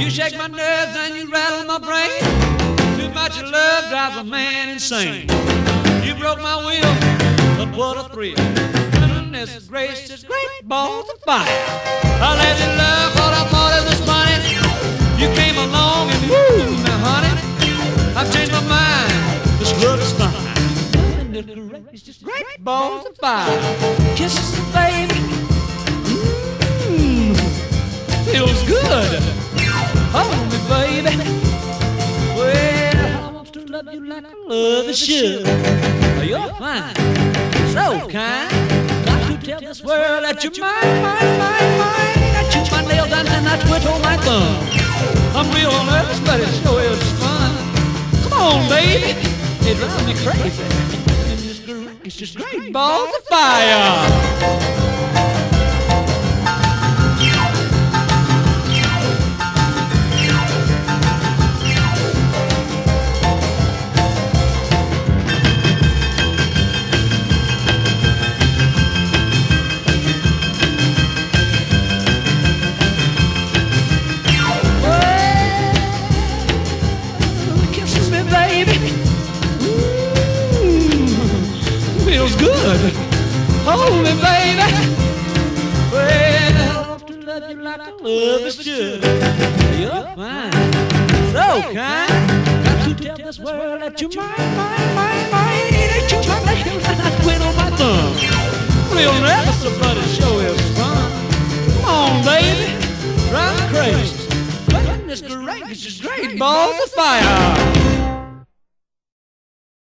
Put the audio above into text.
You shake my nerves and you rattle my brain. Too much love drives a man insane. You broke my will, but what a thrill. Goodness gracious, great balls of fire. I let you love what I thought it was funny. You came along and woo, now honey, I've changed my mind. This love is fine. Goodness gracious, great balls of fire. Kisses, baby, feels good. Hold me, baby. Well, I want to love you like I love you should. You're fine, so kind. Got to tell this world that you're mine, mine, mine, mine. I chew my nails and then I twiddle my thumb. I'm real nervous, but it sure is fun. Come on, baby, it drives me crazy. And it's just great balls of fire. Feels good. Hold me, baby. Well, I want to love you like I love you should. You're fine, so kind. Got to tell this world that you're mine, mine, mine, mine. Ain't you my nails and I twiddle my thumb. Real nervous, but it sure is fun. Come on, baby, drive me crazy. Goodness gracious, great balls of fire.